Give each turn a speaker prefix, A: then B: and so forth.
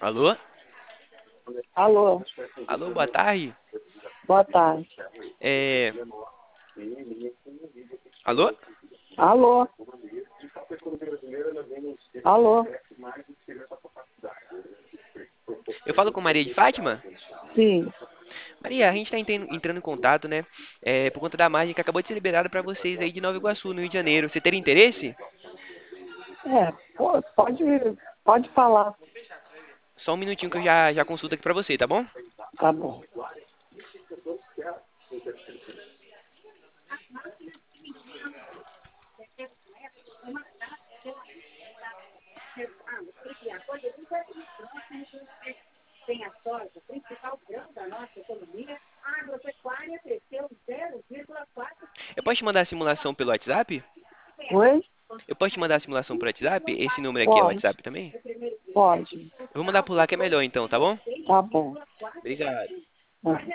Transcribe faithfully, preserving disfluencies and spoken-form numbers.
A: Alô?
B: Alô,
A: Alô, boa tarde.
B: boa tarde.
A: É... Alô?
B: Alô, alô,
A: Eu falo com Maria de Fátima?
B: sim,
A: Maria, a gente está entrando em contato, né? É, por conta da margem que acabou de ser liberada para vocês aí de Nova Iguaçu, no Rio de Janeiro. Você teria interesse?
B: é, pô, pode, pode falar,
A: Só um minutinho que eu já, já consulto aqui para você, tá bom?
B: tá bom.
A: Eu posso te mandar a simulação pelo WhatsApp?
B: Oi?
A: Eu posso te mandar a simulação pelo WhatsApp? Esse número aqui é o
B: Pode,
A: WhatsApp também?
B: pode,
A: Eu vou mandar por lá que é melhor então, tá bom?
B: tá bom.
A: Obrigado.
B: Tá.